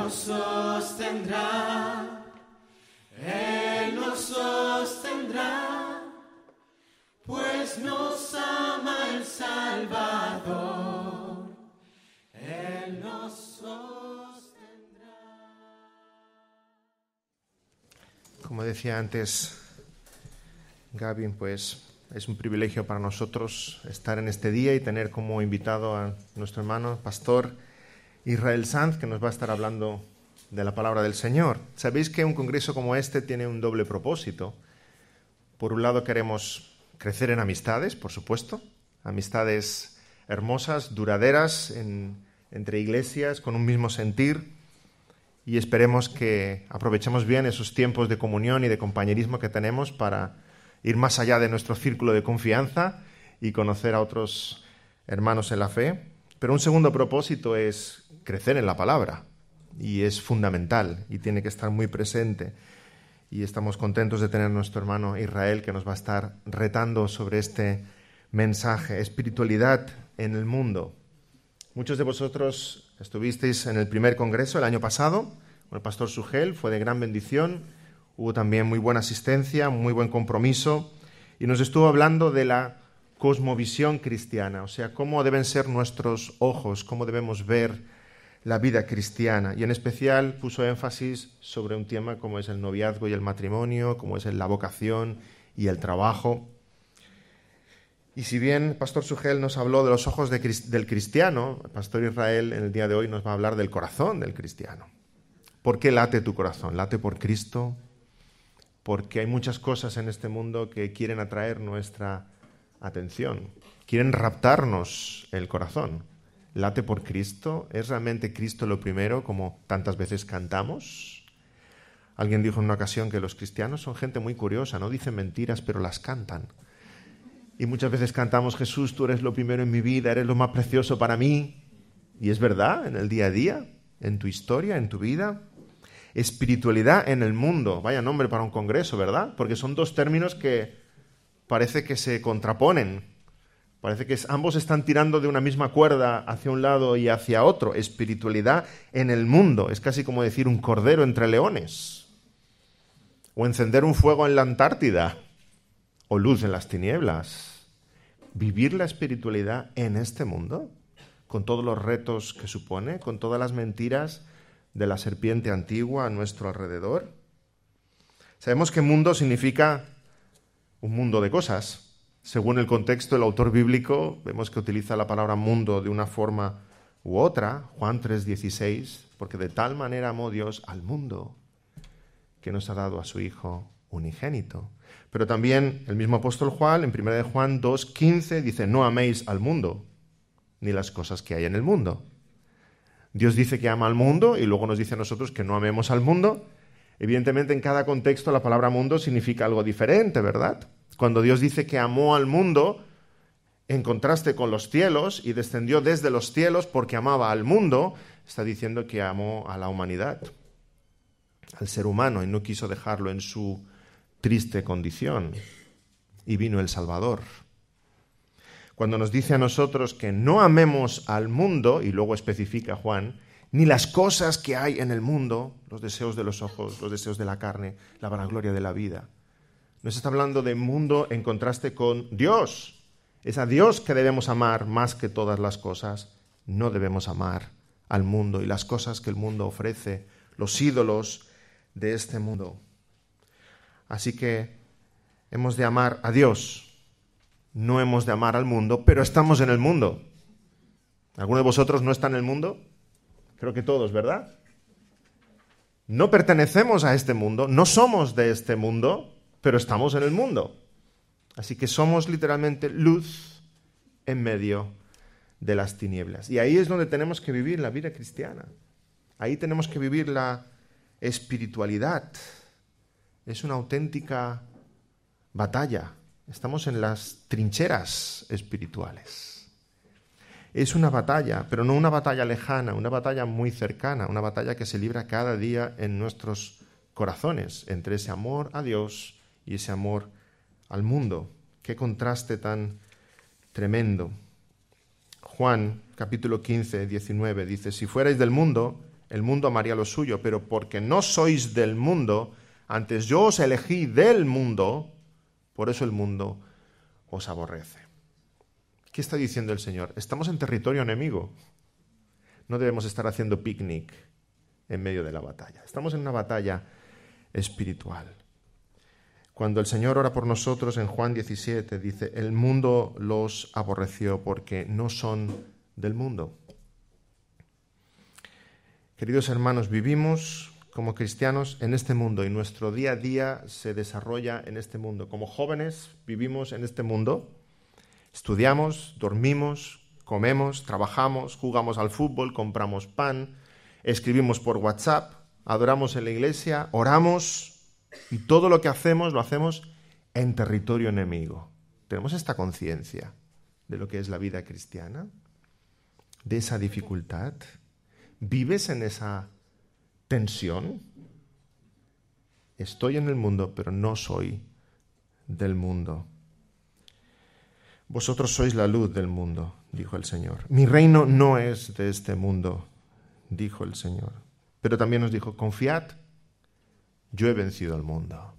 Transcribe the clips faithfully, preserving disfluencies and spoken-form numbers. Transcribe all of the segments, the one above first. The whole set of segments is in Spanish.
nos sostendrá, Él nos sostendrá, pues nos ama el Salvador, Él nos sostendrá. Como decía antes Gavin, pues es un privilegio para nosotros estar en este día y tener como invitado a nuestro hermano pastor Israel Sanz, que nos va a estar hablando de la palabra del Señor. Sabéis que un congreso como este tiene un doble propósito. Por un lado queremos crecer en amistades, por supuesto, amistades hermosas, duraderas, en, entre iglesias, con un mismo sentir, y esperemos que aprovechemos bien esos tiempos de comunión y de compañerismo que tenemos para ir más allá de nuestro círculo de confianza y conocer a otros hermanos en la fe. Pero un segundo propósito es crecer en la palabra, y es fundamental y tiene que estar muy presente. Y estamos contentos de tener a nuestro hermano Israel, que nos va a estar retando sobre este mensaje, espiritualidad en el mundo. Muchos de vosotros estuvisteis en el primer congreso el año pasado con el pastor Sugel, fue de gran bendición. Hubo también muy buena asistencia, muy buen compromiso, y nos estuvo hablando de la cosmovisión cristiana, o sea, cómo deben ser nuestros ojos, cómo debemos ver la vida cristiana. Y en especial puso énfasis sobre un tema como es el noviazgo y el matrimonio, como es la vocación y el trabajo. Y si bien el pastor Sugel nos habló de los ojos de, del cristiano, el pastor Israel en el día de hoy nos va a hablar del corazón del cristiano. ¿Por qué late tu corazón? ¿Late por Cristo? Porque hay muchas cosas en este mundo que quieren atraer nuestra atención, quieren raptarnos el corazón. ¿Late por Cristo? ¿Es realmente Cristo lo primero, como tantas veces cantamos? Alguien dijo en una ocasión que los cristianos son gente muy curiosa, no dicen mentiras, pero las cantan. Y muchas veces cantamos: Jesús, tú eres lo primero en mi vida, eres lo más precioso para mí. Y es verdad, en el día a día, en tu historia, en tu vida. Espiritualidad en el mundo, vaya nombre para un congreso, ¿verdad? Porque son dos términos que parece que se contraponen, parece que ambos están tirando de una misma cuerda hacia un lado y hacia otro. Espiritualidad en el mundo, es casi como decir un cordero entre leones, o encender un fuego en la Antártida, o luz en las tinieblas. Vivir la espiritualidad en este mundo, con todos los retos que supone, con todas las mentiras de la serpiente antigua a nuestro alrededor. Sabemos que mundo significa un mundo de cosas. Según el contexto, el autor bíblico vemos que utiliza la palabra mundo de una forma u otra. Juan tres dieciséis, porque de tal manera amó Dios al mundo que nos ha dado a su Hijo unigénito. Pero también el mismo apóstol Juan, en primera de Juan dos quince, dice: no améis al mundo, ni las cosas que hay en el mundo. Dios dice que ama al mundo y luego nos dice a nosotros que no amemos al mundo. Evidentemente, en cada contexto la palabra mundo significa algo diferente, ¿verdad? Cuando Dios dice que amó al mundo, en contraste con los cielos, y descendió desde los cielos porque amaba al mundo, está diciendo que amó a la humanidad, al ser humano, y no quiso dejarlo en su triste condición. Y vino el Salvador. Cuando nos dice a nosotros que no amemos al mundo, y luego especifica Juan, ni las cosas que hay en el mundo, los deseos de los ojos, los deseos de la carne, la vanagloria de la vida. Nos está hablando de mundo en contraste con Dios. Es a Dios que debemos amar más que todas las cosas. No debemos amar al mundo y las cosas que el mundo ofrece, los ídolos de este mundo. Así que hemos de amar a Dios. No hemos de amar al mundo, pero estamos en el mundo. ¿Alguno de vosotros no está en el mundo? Creo que todos, ¿verdad? No pertenecemos a este mundo, no somos de este mundo, pero estamos en el mundo. Así que somos literalmente luz en medio de las tinieblas. Y ahí es donde tenemos que vivir la vida cristiana. Ahí tenemos que vivir la espiritualidad. Es una auténtica batalla. Estamos en las trincheras espirituales. Es una batalla, pero no una batalla lejana, una batalla muy cercana, una batalla que se libra cada día en nuestros corazones, entre ese amor a Dios y ese amor al mundo. Qué contraste tan tremendo. Juan, capítulo quince, diecinueve, dice: si fuerais del mundo, el mundo amaría lo suyo, pero porque no sois del mundo, antes yo os elegí del mundo, por eso el mundo os aborrece. ¿Qué está diciendo el Señor? Estamos en territorio enemigo. No debemos estar haciendo picnic en medio de la batalla. Estamos en una batalla espiritual. Cuando el Señor ora por nosotros en Juan diecisiete, dice, el mundo los aborreció porque no son del mundo. Queridos hermanos, vivimos como cristianos en este mundo y nuestro día a día se desarrolla en este mundo. Como jóvenes vivimos en este mundo, estudiamos, dormimos, comemos, trabajamos, jugamos al fútbol, compramos pan, escribimos por WhatsApp, adoramos en la iglesia, oramos y todo lo que hacemos lo hacemos en territorio enemigo. ¿Tenemos esta conciencia de lo que es la vida cristiana? ¿De esa dificultad? ¿Vives en esa tensión? Estoy en el mundo, pero no soy del mundo. Vosotros sois la luz del mundo, dijo el Señor. Mi reino no es de este mundo, dijo el Señor. Pero también nos dijo, confiad, yo he vencido al mundo.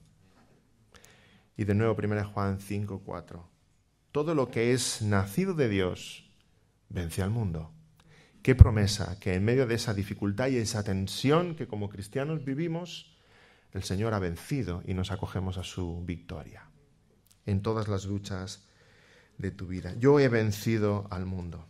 Y de nuevo, primera Juan cinco, cuatro. Todo lo que es nacido de Dios vence al mundo. Qué promesa que en medio de esa dificultad y esa tensión que como cristianos vivimos, el Señor ha vencido y nos acogemos a su victoria en todas las luchas de tu vida. Yo he vencido al mundo.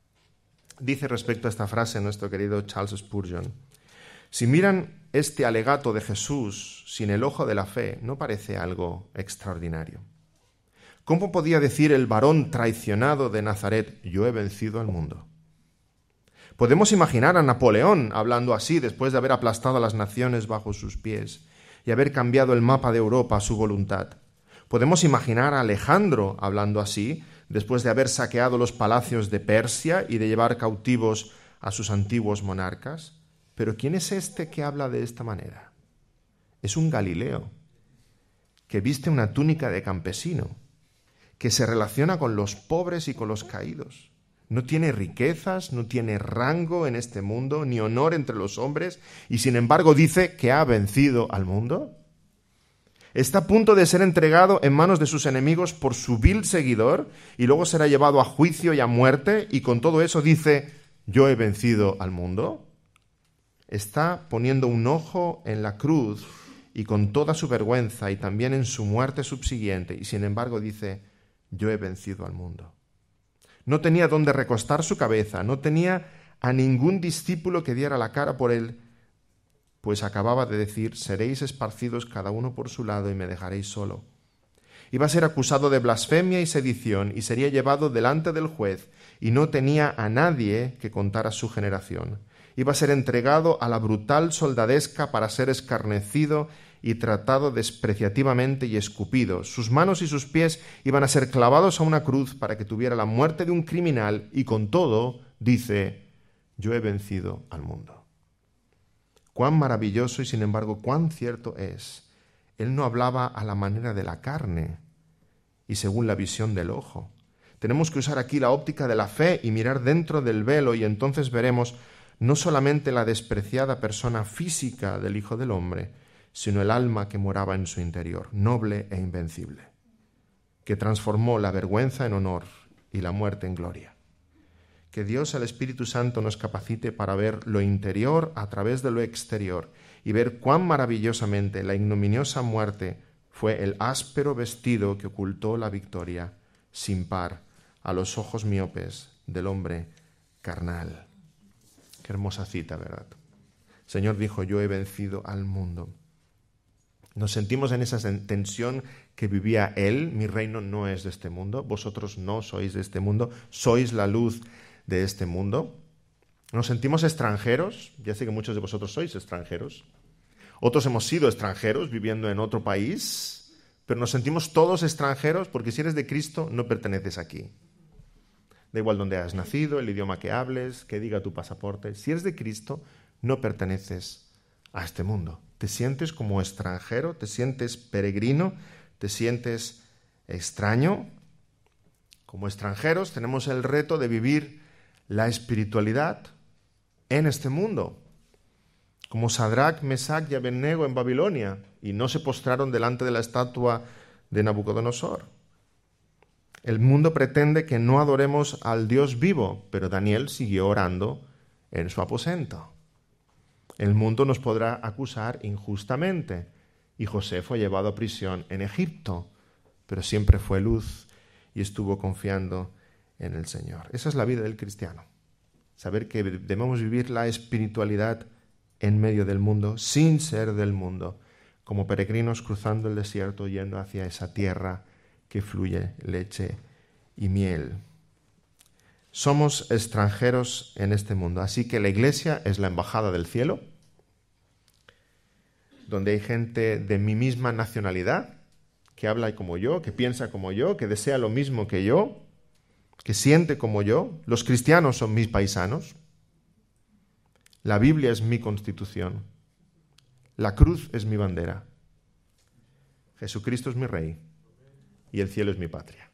Dice respecto a esta frase nuestro querido Charles Spurgeon, si miran este alegato de Jesús sin el ojo de la fe, no parece algo extraordinario. ¿Cómo podía decir el varón traicionado de Nazaret, yo he vencido al mundo? Podemos imaginar a Napoleón hablando así después de haber aplastado a las naciones bajo sus pies y haber cambiado el mapa de Europa a su voluntad. Podemos imaginar a Alejandro hablando así después de haber saqueado los palacios de Persia y de llevar cautivos a sus antiguos monarcas. Pero ¿quién es este que habla de esta manera? Es un Galileo que viste una túnica de campesino, que se relaciona con los pobres y con los caídos. No tiene riquezas, no tiene rango en este mundo, ni honor entre los hombres, y sin embargo dice que ha vencido al mundo. Está a punto de ser entregado en manos de sus enemigos por su vil seguidor, y luego será llevado a juicio y a muerte, y con todo eso dice, yo he vencido al mundo. Está poniendo un ojo en la cruz, y con toda su vergüenza, y también en su muerte subsiguiente, y sin embargo dice, yo he vencido al mundo. No tenía dónde recostar su cabeza, no tenía a ningún discípulo que diera la cara por él, pues acababa de decir, seréis esparcidos cada uno por su lado y me dejaréis solo. Iba a ser acusado de blasfemia y sedición y sería llevado delante del juez y no tenía a nadie que contara su generación. Iba a ser entregado a la brutal soldadesca para ser escarnecido y tratado despreciativamente y escupido. Sus manos y sus pies iban a ser clavados a una cruz para que tuviera la muerte de un criminal y con todo, dice, yo he vencido al mundo. Cuán maravilloso y sin embargo cuán cierto es. Él no hablaba a la manera de la carne y según la visión del ojo. Tenemos que usar aquí la óptica de la fe y mirar dentro del velo y entonces veremos no solamente la despreciada persona física del Hijo del Hombre, sino el alma que moraba en su interior, noble e invencible, que transformó la vergüenza en honor y la muerte en gloria. Que Dios, el Espíritu Santo, nos capacite para ver lo interior a través de lo exterior y ver cuán maravillosamente la ignominiosa muerte fue el áspero vestido que ocultó la victoria sin par a los ojos miopes del hombre carnal. Qué hermosa cita, ¿verdad? El Señor dijo, yo he vencido al mundo. Nos sentimos en esa tensión que vivía Él. Mi reino no es de este mundo. Vosotros no sois de este mundo. Sois la luz de este mundo. Nos sentimos extranjeros. Ya sé que muchos de vosotros sois extranjeros. Otros hemos sido extranjeros viviendo en otro país. Pero nos sentimos todos extranjeros porque si eres de Cristo no perteneces aquí. Da igual dónde has nacido, el idioma que hables, que diga tu pasaporte. Si eres de Cristo no perteneces a este mundo. Te sientes como extranjero, te sientes peregrino, te sientes extraño. Como extranjeros tenemos el reto de vivir la espiritualidad en este mundo. como Sadrach, Mesach y Abednego en Babilonia, y no se postraron delante de la estatua de Nabucodonosor. El mundo pretende que no adoremos al Dios vivo, pero Daniel siguió orando en su aposento. El mundo nos podrá acusar injustamente, y José fue llevado a prisión en Egipto, pero siempre fue luz y estuvo confiando en el Señor. Esa es la vida del cristiano. Saber que debemos vivir la espiritualidad en medio del mundo, sin ser del mundo, como peregrinos cruzando el desierto, yendo hacia esa tierra que fluye leche y miel. Somos extranjeros en este mundo, así que la iglesia es la embajada del cielo, donde hay gente de mi misma nacionalidad, que habla como yo, que piensa como yo, que desea lo mismo que yo, que siente como yo. Los cristianos son mis paisanos. La Biblia es mi constitución. La cruz es mi bandera. Jesucristo es mi rey y el cielo es mi patria.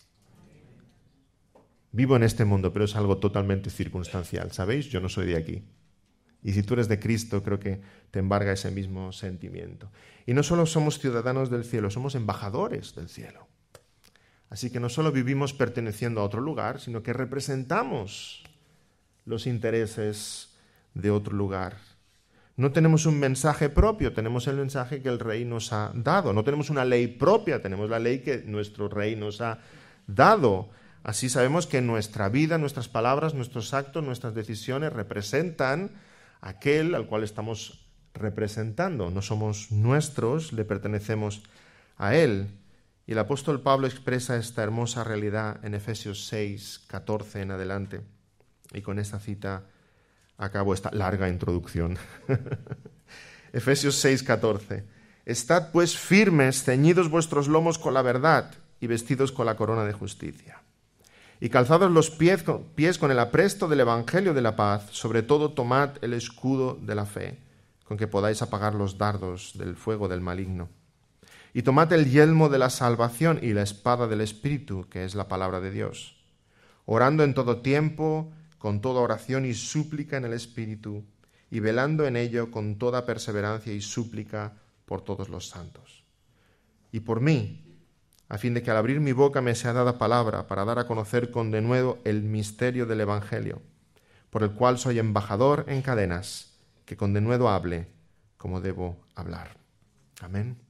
Vivo en este mundo, pero es algo totalmente circunstancial. ¿Sabéis? Yo no soy de aquí. Y si tú eres de Cristo, creo que te embarga ese mismo sentimiento. Y no solo somos ciudadanos del cielo, somos embajadores del cielo. Así que no solo vivimos perteneciendo a otro lugar, sino que representamos los intereses de otro lugar. No tenemos un mensaje propio, tenemos el mensaje que el Rey nos ha dado. No tenemos una ley propia, tenemos la ley que nuestro Rey nos ha dado. Así sabemos que nuestra vida, nuestras palabras, nuestros actos, nuestras decisiones representan a aquel al cual estamos representando. No somos nuestros, le pertenecemos a Él. Y el apóstol Pablo expresa esta hermosa realidad en Efesios seis, catorce en adelante. Y con esta cita acabo esta larga introducción. Efesios seis, catorce. Estad pues firmes, ceñidos vuestros lomos con la verdad y vestidos con la corona de justicia. Y calzados los pies con, pies con el apresto del evangelio de la paz, sobre todo tomad el escudo de la fe, con que podáis apagar los dardos del fuego del maligno. Y tomad el yelmo de la salvación y la espada del Espíritu, que es la palabra de Dios, orando en todo tiempo, con toda oración y súplica en el Espíritu, y velando en ello con toda perseverancia y súplica por todos los santos. Y por mí, a fin de que al abrir mi boca me sea dada palabra para dar a conocer con denuedo el misterio del Evangelio, por el cual soy embajador en cadenas, que con denuedo hable como debo hablar. Amén.